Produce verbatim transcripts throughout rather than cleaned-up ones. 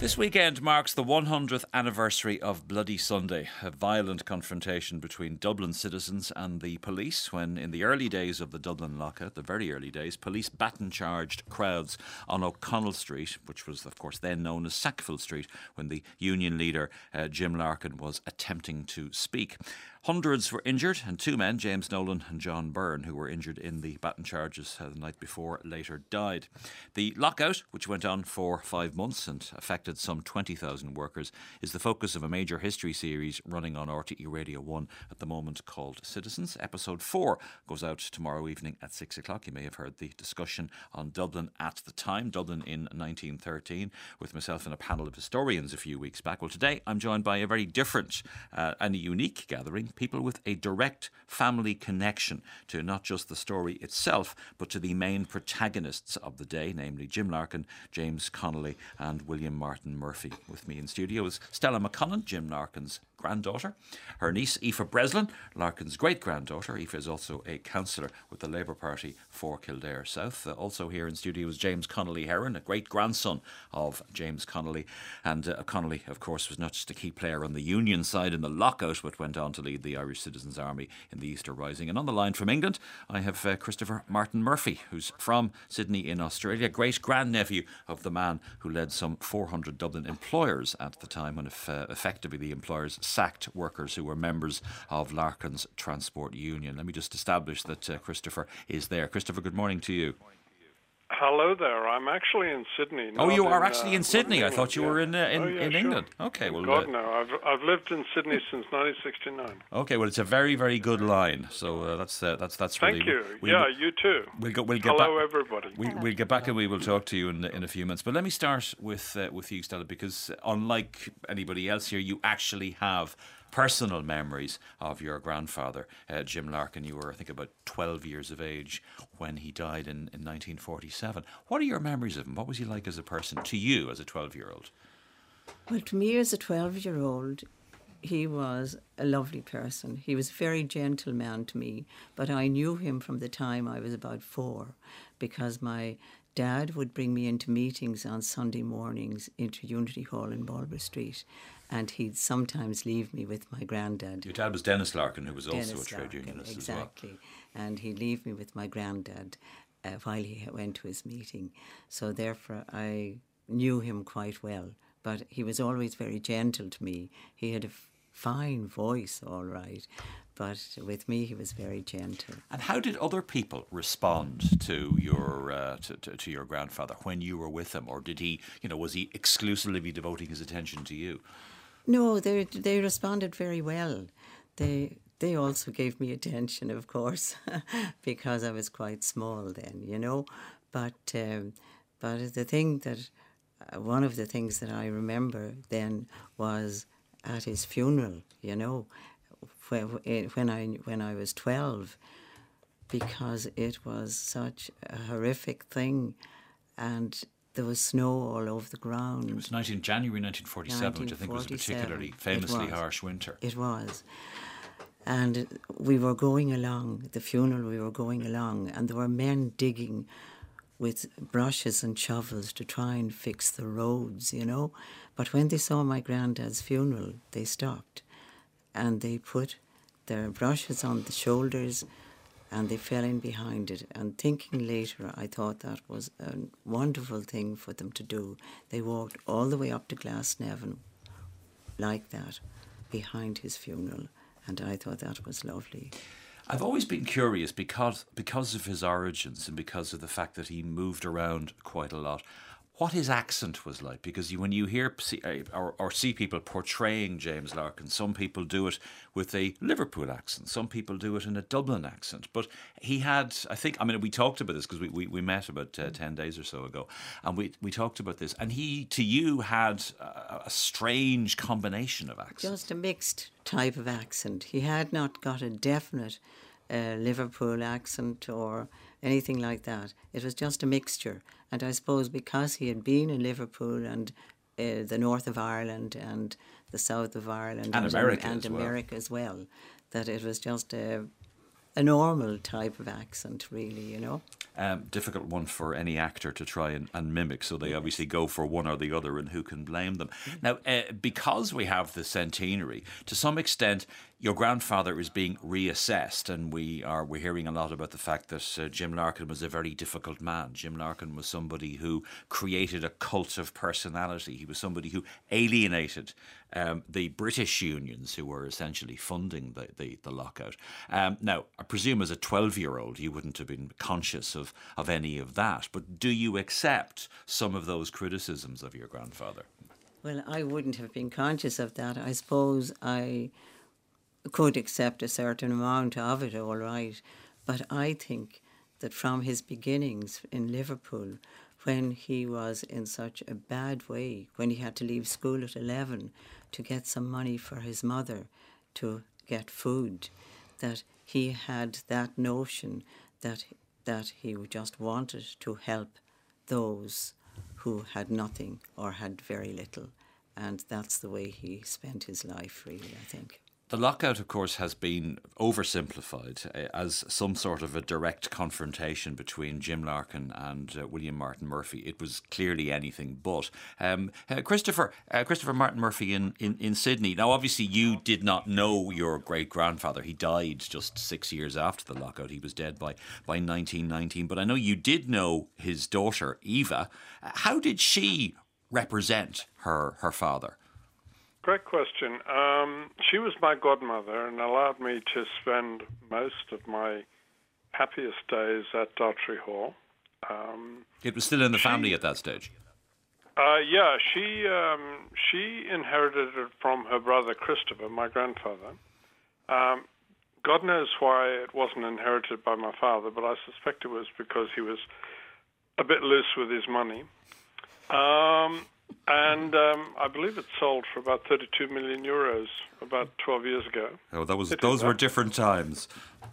This weekend marks the one hundredth anniversary of Bloody Sunday, a violent confrontation between Dublin citizens and the police when, in the early days of the Dublin lockout, the very early days, police baton-charged crowds on O'Connell Street, which was, of course, then known as Sackville Street, when the union leader, uh, Jim Larkin, was attempting to speak. Hundreds were injured, and two men, James Nolan and John Byrne, who were injured in the baton charges uh, the night before, later died. The lockout, which went on for five months and affected some twenty thousand workers, is the focus of a major history series running on R T E Radio one at the moment called Citizens. Episode four goes out tomorrow evening at six o'clock. You may have heard the discussion on Dublin at the time, Dublin in nineteen thirteen, with myself and a panel of historians a few weeks back. Well, today I'm joined by a very different uh, and a unique gathering. People with a direct family connection to not just the story itself, but to the main protagonists of the day, namely Jim Larkin, James Connolly and William Martin Murphy. With me in studio is Stella McConnon, Jim Larkin's granddaughter. Her niece, Aoife Breslin, Larkin's great-granddaughter. Aoife is also a councillor with the Labour Party for Kildare South. Uh, also here in studio is James Connolly Heron, a great-grandson of James Connolly. And uh, Connolly, of course, was not just a key player on the Union side in the lockout, but went on to lead the Irish Citizens' Army in the Easter Rising. And on the line from England, I have uh, Christopher Martin Murphy, who's from Sydney in Australia, great-grandnephew of the man who led some four hundred Dublin employers at the time, when if, uh, effectively the employers sacked workers who were members of Larkin's Transport Union. Let me just establish that uh, Christopher is there. Christopher, good morning to you. Hello there. I'm actually in Sydney. Oh, you are in, actually uh, in Sydney. England, I thought you yeah. were in uh, in, oh, yeah, in sure. England. Okay, well, God, uh, no. I've I've lived in Sydney since nineteen sixty-nine. Okay, well, it's a very very good line. So uh, that's uh, that's that's really. Thank you. We'll, yeah, you too. We'll go. We'll get Hello, back, everybody. We, we'll get back and we will talk to you in in a few minutes. But let me start with uh, with you, Stella, because unlike anybody else here, you actually have personal memories of your grandfather, uh, Jim Larkin. You were, I think, about twelve years of age when he died in, in nineteen forty-seven. What are your memories of him? What was he like as a person to you as a twelve-year-old? Well, to me as a twelve-year-old, he was a lovely person. He was a very gentle man to me, but I knew him from the time I was about four, because my Dad would bring me into meetings on Sunday mornings into Unity Hall in Balber Street, and he'd sometimes leave me with my granddad. Your dad was Dennis Larkin, who was Dennis also a trade Larkin, unionist exactly. as well. And he'd leave me with my granddad uh, while he went to his meeting. So therefore I knew him quite well, but he was always very gentle to me. He had a f- fine voice, all right, but with me he was very gentle. And how did other people respond to your uh, to, to, to your grandfather when you were with him, or did he, you know, was he exclusively devoting his attention to you? No, they they responded very well. They they also gave me attention, of course, because I was quite small then, you know. But um, but the thing that uh, one of the things that I remember then was at his funeral, you know, when when I when I was twelve, because it was such a horrific thing, and there was snow all over the ground. It was nineteen January nineteen forty-seven, which I think was a particularly famously harsh winter. It was. And we were going along, the funeral we were going along, and there were men digging with brushes and shovels to try and fix the roads, you know. But when they saw my granddad's funeral, they stopped and they put their brushes on the shoulders and they fell in behind it. And thinking later, I thought that was a wonderful thing for them to do. They walked all the way up to Glasnevin like that, behind his funeral, and I thought that was lovely. I've always been curious because because of his origins and because of the fact that he moved around quite a lot, what his accent was like. Because you, when you hear see, or, or see people portraying James Larkin, some people do it with a Liverpool accent, some people do it in a Dublin accent. But he had, I think, I mean, we talked about this because we, we, we met about uh, ten days or so ago, and we, we talked about this. And he, to you, had a, a strange combination of accents. Just a mixed type of accent. He had not got a definite uh, Liverpool accent or anything like that. It was just a mixture. And I suppose because he had been in Liverpool and uh, the north of Ireland and the south of Ireland and, and America, and as, America well. as well, that it was just a, a normal type of accent, really, you know. Um, difficult one for any actor to try and, and mimic, so they Yes. obviously go for one or the other, and who can blame them? Now, uh, because we have the centenary, to some extent, your grandfather is being reassessed, and we are we're hearing a lot about the fact that uh, Jim Larkin was a very difficult man. Jim Larkin was somebody who created a cult of personality. He was somebody who alienated um, the British unions, who were essentially funding the, the, the lockout. Um, now, I presume as a twelve-year-old, you wouldn't have been conscious of, of any of that, but do you accept some of those criticisms of your grandfather? Well, I wouldn't have been conscious of that. I suppose I could accept a certain amount of it, all right. But I think that from his beginnings in Liverpool, when he was in such a bad way, when he had to leave school at eleven to get some money for his mother to get food, that he had that notion that that he just wanted to help those who had nothing or had very little. And that's the way he spent his life, really, I think. The lockout, of course, has been oversimplified uh, as some sort of a direct confrontation between Jim Larkin and uh, William Martin Murphy. It was clearly anything but. Um, uh, Christopher uh, Christopher Martin Murphy in, in, in Sydney. Now, obviously, you did not know your great-grandfather. He died just six years after the lockout. He was dead by, by nineteen nineteen. But I know you did know his daughter, Eva. How did she represent her her father? Great question. Um, she was my godmother and allowed me to spend most of my happiest days at Dartry Hall. Um, it was still in the she, family at that stage? Uh, yeah, she um, she inherited it from her brother Christopher, my grandfather. Um, God knows why it wasn't inherited by my father, but I suspect it was because he was a bit loose with his money. Um... And um, I believe it sold for about thirty-two million euros about twelve years ago. Oh, that was it those were different times.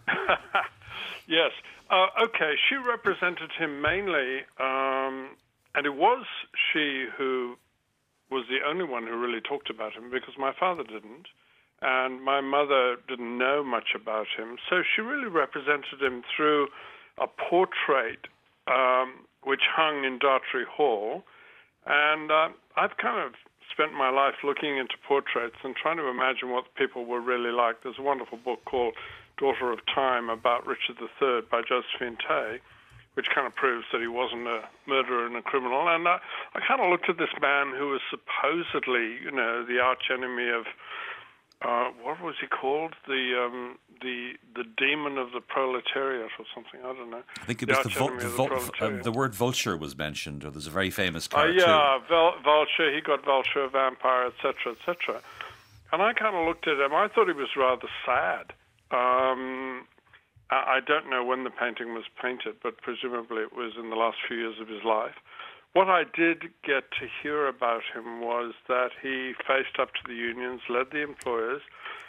Yes. Uh, okay, she represented him mainly, um, and it was she who was the only one who really talked about him, because my father didn't, and my mother didn't know much about him. So she really represented him through a portrait um, which hung in Dartry Hall. And uh, I've kind of spent my life looking into portraits and trying to imagine what people were really like. There's a wonderful book called Daughter of Time about Richard the Third by Josephine Tay, which kind of proves that he wasn't a murderer and a criminal. And I, I kind of looked at this man who was supposedly, you know, the arch enemy of, uh, what was he called? The um, the the demon of the proletariat or something. I don't know. I think it was the, vul- the, vul- the, uh, the word vulture was mentioned, or there's a very famous Oh, uh, cartoon. yeah, Vul- vulture. He got vulture, vampire, et cetera, et cetera. And I kind of looked at him. I thought he was rather sad. Um, I, I don't know when the painting was painted, but presumably it was in the last few years of his life. What I did get to hear about him was that he faced up to the unions, led the employers.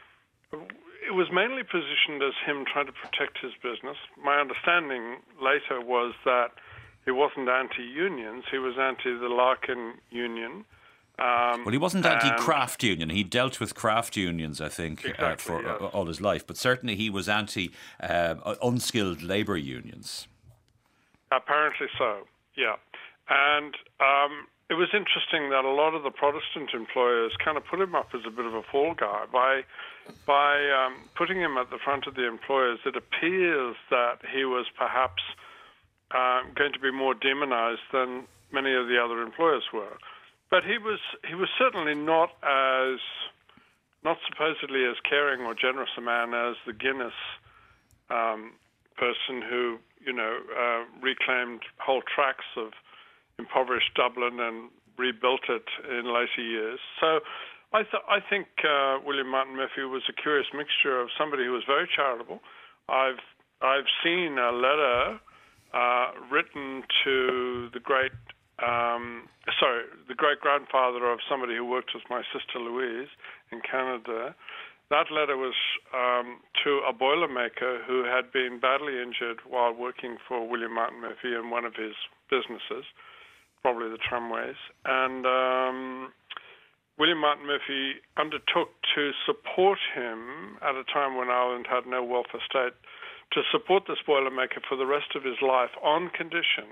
It was mainly positioned as him trying to protect his business. My understanding later was that he wasn't anti-unions. He was anti the Larkin union. Um, well, he wasn't anti-craft union. He dealt with craft unions, I think, exactly, uh, for yes. uh, all his life. But certainly he was anti-unskilled uh, labour unions. Apparently so, yeah. And um, it was interesting that a lot of the Protestant employers kind of put him up as a bit of a fall guy. By, by um, putting him at the front of the employers, it appears that he was perhaps uh, going to be more demonized than many of the other employers were. But he was he was certainly not as, not supposedly as caring or generous a man as the Guinness um, person who, you know, uh, reclaimed whole tracts of impoverished Dublin and rebuilt it in later years. So I, th- I think uh, William Martin Murphy was a curious mixture of somebody who was very charitable. I've I've seen a letter uh, written to the great, um, sorry, the great-grandfather of somebody who worked with my sister Louise in Canada. That letter was um, to a boilermaker who had been badly injured while working for William Martin Murphy in one of his businesses, probably the tramways. And um, William Martin Murphy undertook to support him at a time when Ireland had no welfare state, to support this Boilermaker for the rest of his life on condition,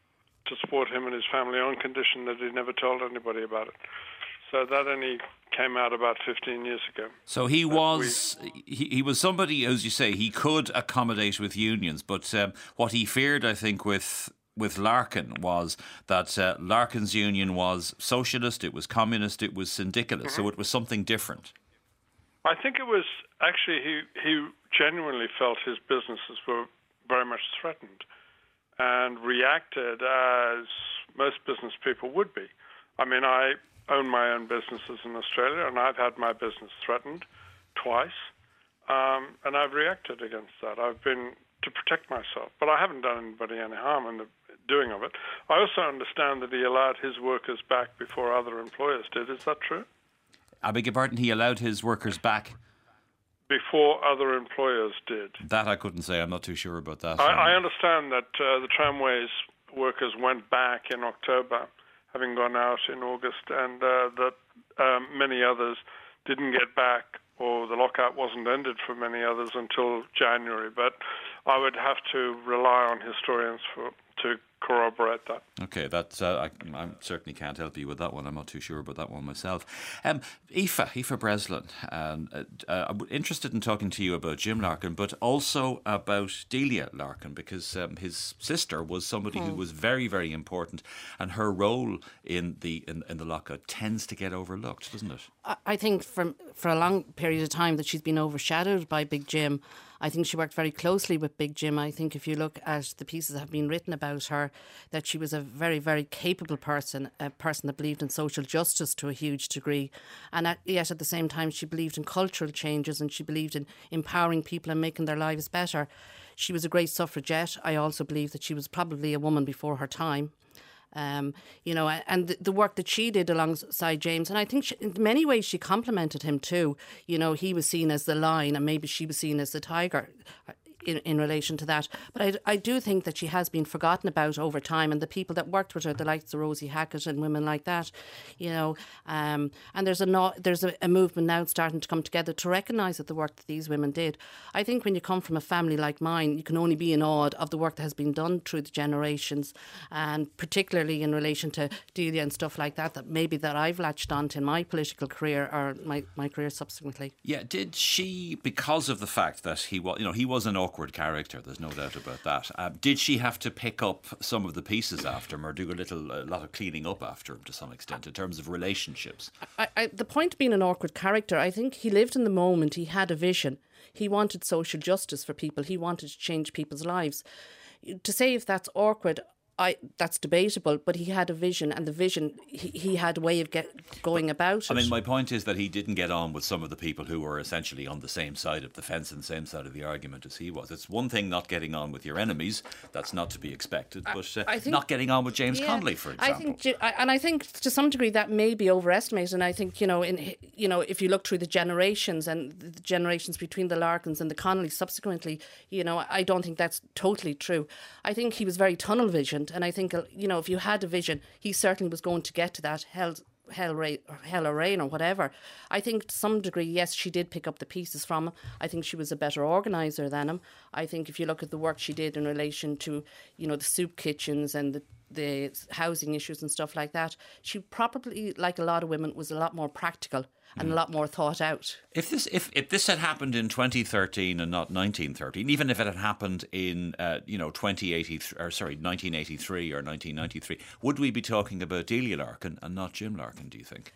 to support him and his family on condition that he never told anybody about it. So that only came out about fifteen years ago. So he was he, he was somebody, as you say, he could accommodate with unions, but um, what he feared, I think, with with Larkin was that uh, Larkin's union was socialist, it was communist, it was syndicalist, mm-hmm. so it was something different. I think it was actually he he genuinely felt his businesses were very much threatened and reacted as most business people would be. I mean, I own my own businesses in Australia, and I've had my business threatened twice, um, and I've reacted against that. I've been to protect myself, but I haven't done anybody any harm in the doing of it. I also understand that he allowed his workers back before other employers did. Is that true? I beg your pardon, he allowed his workers back? Before other employers did. That I couldn't say. I'm not too sure about that. I, I understand that uh, the tramways workers went back in October, having gone out in August, and uh, that um, many others didn't get back, or the lockout wasn't ended for many others until January. But I would have to rely on historians for to corroborate that. Okay, that's uh, I, I certainly can't help you with that one. I'm not too sure about that one myself. Um, Aoife, Aoife Breslin, um, uh, uh, I'm interested in talking to you about Jim Larkin, but also about Delia Larkin, because um, his sister was somebody hmm. who was very, very important, and her role in the in, in the lockout tends to get overlooked, doesn't it? I think for for a long period of time that she's been overshadowed by Big Jim. I think she worked very closely with Big Jim. I think if you look at the pieces that have been written about her, that she was a very, very capable person, a person that believed in social justice to a huge degree. And at, yet at the same time, she believed in cultural changes, and she believed in empowering people and making their lives better. She was a great suffragette. I also believe that she was probably a woman before her time. Um, you know, and the, the work that she did alongside James, and I think she, in many ways she complimented him too. You know, he was seen as the lion, and maybe she was seen as the tiger in, in relation to that. But I, I do think that she has been forgotten about over time, and the people that worked with her, the likes of Rosie Hackett and women like that, you know, um, and there's a no, there's a, a movement now starting to come together to recognise that the work that these women did. I think when you come from a family like mine, you can only be in awe of the work that has been done through the generations, and particularly in relation to Delia and stuff like that, that maybe that I've latched onto in my political career or my, my career subsequently. Yeah, did she, because of the fact that he was, you know, he was an awkward character, there's no doubt about that. Uh, did she have to pick up some of the pieces after him, or do a little, a lot of cleaning up after him to some extent in terms of relationships? I, I, the point of being an awkward character, I think he lived in the moment. He had a vision. He wanted social justice for people. He wanted to change people's lives. To say if that's awkward, I, that's debatable, but he had a vision, and the vision, he, he had a way of get going about it. I mean, my point is that he didn't get on with some of the people who were essentially on the same side of the fence and the same side of the argument as he was. It's one thing not getting on with your enemies, that's not to be expected, but uh, I think, not getting on with James yeah, Connolly, for example. I think, and I think to some degree that may be overestimated, and I think, you know, in you know, if you look through the generations and the generations between the Larkins and the Connollys subsequently, you know, I don't think that's totally true. I think he was very tunnel visioned. And I think, you know, if you had a vision, he certainly was going to get to that hell, hell, ra- or hell or rain or whatever. I think to some degree, yes, she did pick up the pieces from him. I think she was a better organiser than him. I think if you look at the work she did in relation to, you know, the soup kitchens and the the housing issues and stuff like that, she probably, like a lot of women, was a lot more practical and mm. a lot more thought out. If this if, if this had happened in twenty thirteen and not nineteen thirteen, even if it had happened in uh, you know twenty eighty-three or sorry nineteen eighty-three or nineteen ninety-three, would we be talking about Delia Larkin and not Jim Larkin, do you think?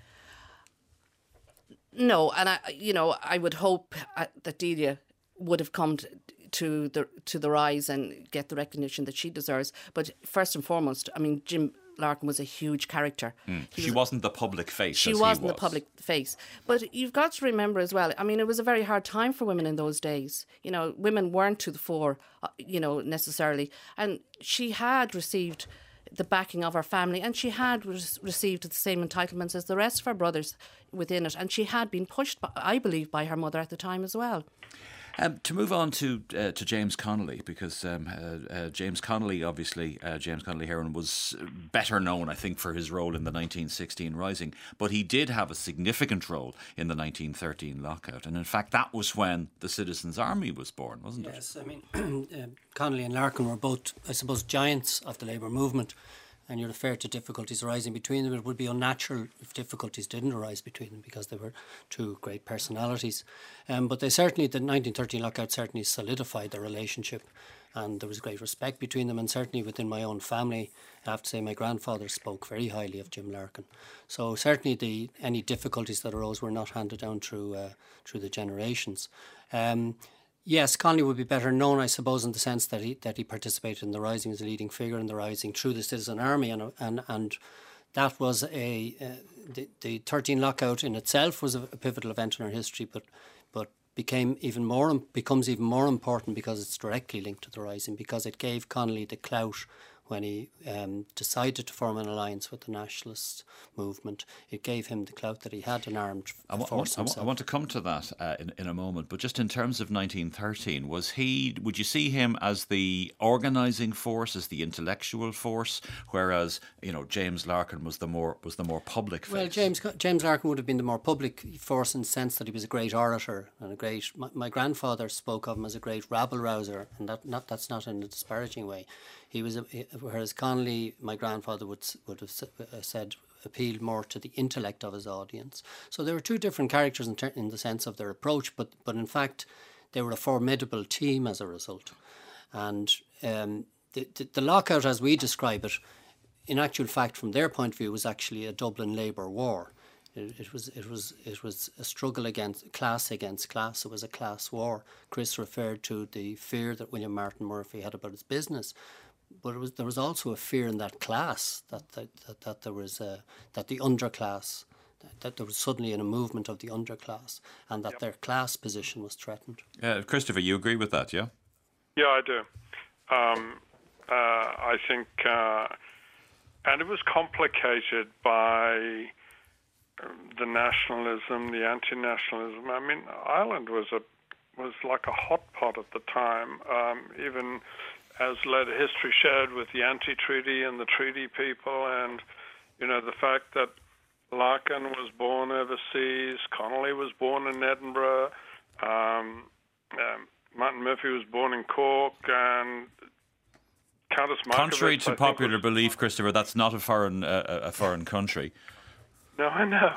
No, and I you know I would hope that Delia would have come to, to the to the rise and get the recognition that she deserves. But first and foremost, I mean, Jim Larkin was a huge character. Mm. She was, wasn't the public face. She as wasn't he was. the public face. But you've got to remember as well, I mean, it was a very hard time for women in those days. You know, women weren't to the fore, uh, you know, necessarily. And she had received the backing of her family, and she had re- received the same entitlements as the rest of her brothers within it. And she had been pushed, by, I believe, by her mother at the time as well. Um, to move on to uh, to James Connolly, because um, uh, uh, James Connolly, obviously, uh, James Connolly Heron was better known, I think, for his role in the nineteen sixteen Rising, but he did have a significant role in the nineteen thirteen lockout, and in fact that was when the Citizens' Army was born, wasn't it? Yes, I mean, uh, Connolly and Larkin were both, I suppose, giants of the labour movement, and you refer to difficulties arising between them. It would be unnatural if difficulties didn't arise between them, because they were two great personalities. Um, but they certainly, the nineteen thirteen lockout certainly solidified their relationship, and there was great respect between them. And certainly within my own family, I have to say my grandfather spoke very highly of Jim Larkin. So certainly the any difficulties that arose were not handed down through uh, through the generations. Um, Yes, Connolly would be better known, I suppose, in the sense that he that he participated in the Rising as a leading figure in the Rising through the Citizen Army, and and and that was a uh, the the thirteen lockout in itself was a, a pivotal event in our history, but but became even more becomes even more important because it's directly linked to the Rising, because it gave Connolly the clout when he um, decided to form an alliance with the nationalist movement. It gave him the clout that he had an armed I w- force I, w- himself. I want to come to that uh, in, in a moment, but just in terms of nineteen thirteen, was he? Would you see him as the organising force, as the intellectual force, whereas you know James Larkin was the more was the more public face? Well, James James Larkin would have been the more public force in the sense that he was a great orator and a great. My, my grandfather spoke of him as a great rabble rouser, and that not that's not in a disparaging way. He was, a, whereas Connolly, my grandfather would would have said, appealed more to the intellect of his audience. So there were two different characters in, ter- in the sense of their approach, but but in fact, they were a formidable team as a result. And um, the, the the lockout, as we describe it, in actual fact, from their point of view, was actually a Dublin labour war. It, it was it was it was a struggle against class against class. It was a class war. Chris referred to the fear that William Martin Murphy had about his business. But it was, there was also a fear in that class that that, that, that there was a, that the underclass, that, that there was suddenly a movement of the underclass, and that yep. their class position was threatened. Uh, Christopher, you agree with that, yeah? Yeah, I do. Um, uh, I think, uh, and it was complicated by the nationalism, the anti-nationalism. I mean, Ireland was a was like a hot pot at the time, um, even. As later history showed with the anti-treaty and the treaty people, and you know the fact that Larkin was born overseas, Connolly was born in Edinburgh, um, um, Martin Murphy was born in Cork, and Countess Markievicz. Contrary to I popular was, belief, Christopher, that's not a foreign uh, a foreign country. No, I know.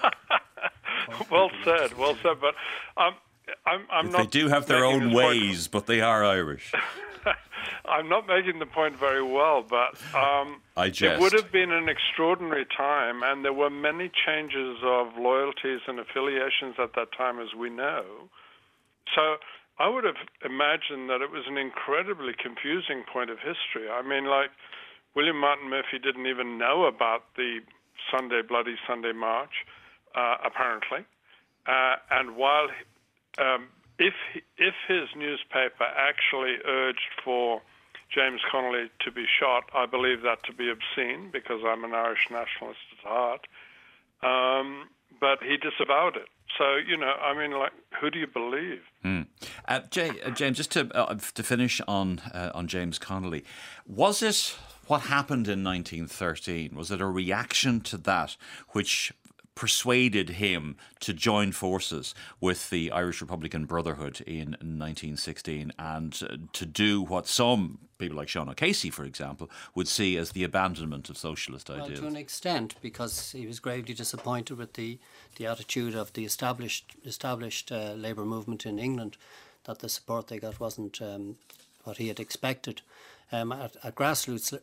Well said, well said. But um, I'm, I'm not. They do have their own ways, but they are Irish. I'm not making the point very well, but um, I jest. It would have been an extraordinary time, and there were many changes of loyalties and affiliations at that time, as we know. So I would have imagined that it was an incredibly confusing point of history. I mean, like, William Martin Murphy didn't even know about the Sunday, Bloody Sunday March, uh, apparently. Uh, and while... Um, If if his newspaper actually urged for James Connolly to be shot, I believe that to be obscene because I'm an Irish nationalist at heart. Um, but he disavowed it. So, you know, I mean, like, who do you believe? Mm. Uh, Jay, uh, James, just to uh, to finish on uh, on James Connolly, was it what happened in nineteen thirteen? Was it a reaction to that which persuaded him to join forces with the Irish Republican Brotherhood in nineteen sixteen and uh, to do what some people like Sean O'Casey, for example, would see as the abandonment of socialist well, ideals? To an extent, because he was gravely disappointed with the, the attitude of the established established uh, labour movement in England, that the support they got wasn't um, what he had expected. Um, at, at grassroots,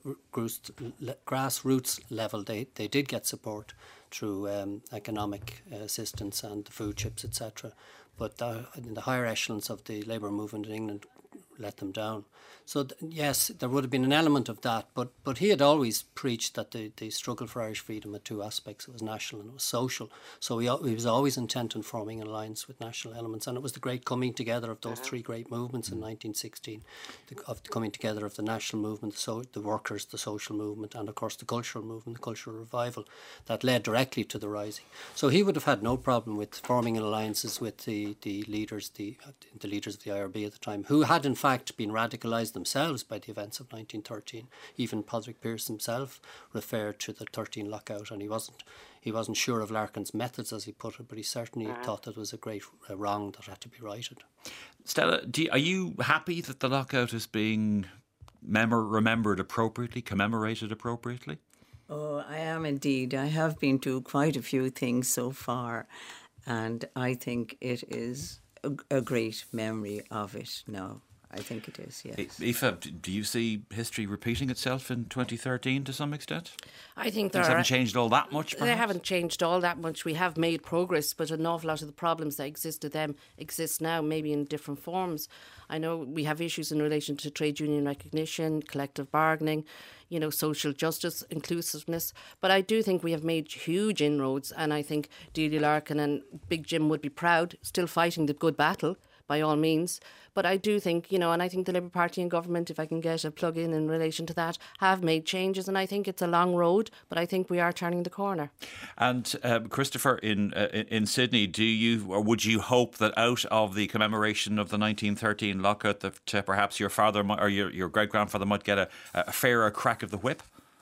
grassroots level, they, they did get support through um, economic uh, assistance and the food chips, et cetera. But uh, in the higher echelons of the labour movement in England, let them down. So th- yes, there would have been an element of that, but but he had always preached that the, the struggle for Irish freedom had two aspects. It was national and it was social. So he, he was always intent on forming an alliance with national elements, and it was the great coming together of those three great movements in nineteen sixteen, the, of the coming together of the national movement, the, so, the workers, the social movement, and of course the cultural movement, the cultural revival, that led directly to the Rising. So he would have had no problem with forming alliances with the, the leaders, the, the leaders of the I R B at the time, who had in fact been radicalised themselves by the events of nineteen thirteen. Even Padraig Pearse himself referred to the thirteen lockout, and he wasn't he wasn't sure of Larkin's methods, as he put it, but he certainly mm-hmm. thought that it was a great uh, wrong that had to be righted. Stella, do you, are you happy that the lockout is being mem- remembered appropriately, commemorated appropriately? Oh, I am indeed. I have been to quite a few things so far, and I think it is a, a great memory of it now. I think it is, yes. Aoife, do you see history repeating itself in twenty thirteen to some extent? I think there Things are, haven't changed all that much, perhaps? They haven't changed all that much. We have made progress, but an awful lot of the problems that existed then exist now, maybe in different forms. I know we have issues in relation to trade union recognition, collective bargaining, you know, social justice, inclusiveness. But I do think we have made huge inroads, and I think Delia Larkin and Big Jim would be proud, still fighting the good battle, by all means. But I do think, you know, and I think the Labour Party and government, if I can get a plug in in relation to that, have made changes, and I think it's a long road, but I think we are turning the corner. And uh, Christopher, in uh, in Sydney, do you or would you hope that out of the commemoration of the nineteen thirteen lockout, that uh, perhaps your father might, or your, your great grandfather might get a, a fairer crack of the whip?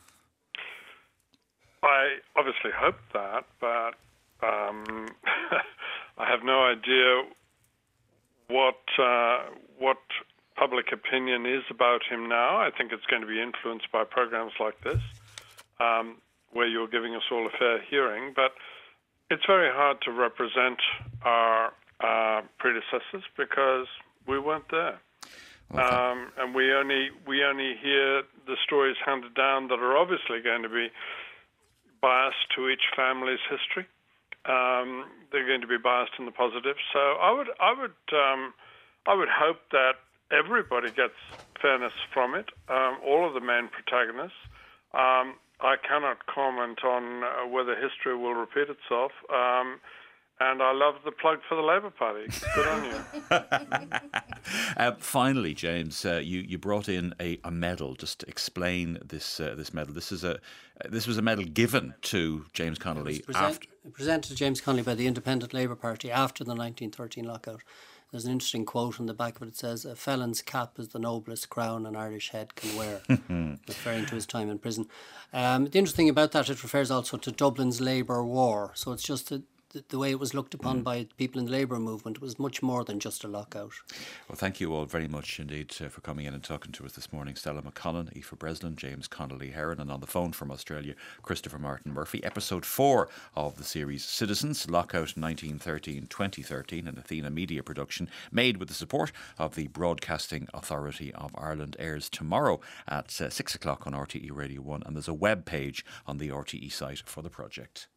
I obviously hope that, but um, I have no idea what uh, what public opinion is about him now. I think it's going to be influenced by programs like this, um, where you're giving us all a fair hearing. But it's very hard to represent our uh, predecessors because we weren't there, okay. um, and we only we only hear the stories handed down that are obviously going to be biased to each family's history. Um, they're going to be biased in the positive. So I would, I would, um, I would hope that everybody gets fairness from it. Um, all of the main protagonists. Um, I cannot comment on uh, whether history will repeat itself. Um, and I love the plug for the Labour Party. Good on you. uh, finally, James, uh, you you brought in a, a medal. Just to explain this uh, this medal. This is a uh, this was a medal given to James Connolly present, after presented to James Connolly by the Independent Labour Party after the nineteen thirteen lockout. There's an interesting quote on the back of it. It says, "A felon's cap is the noblest crown an Irish head can wear," referring to his time in prison. Um, the interesting thing about that, it refers also to Dublin's Labour War. So it's just a the way it was looked upon mm. by people in the Labour movement was much more than just a lockout. Well, thank you all very much indeed uh, for coming in and talking to us this morning. Stella McConnell, Aoife Breslin, James Connolly Heron, and on the phone from Australia, Christopher Martin Murphy. Episode four of the series Citizens, Lockout nineteen thirteen to twenty thirteen, an Athena Media production made with the support of the Broadcasting Authority of Ireland, airs tomorrow at uh, six o'clock on R T E Radio one, and there's a web page on the R T E site for the project.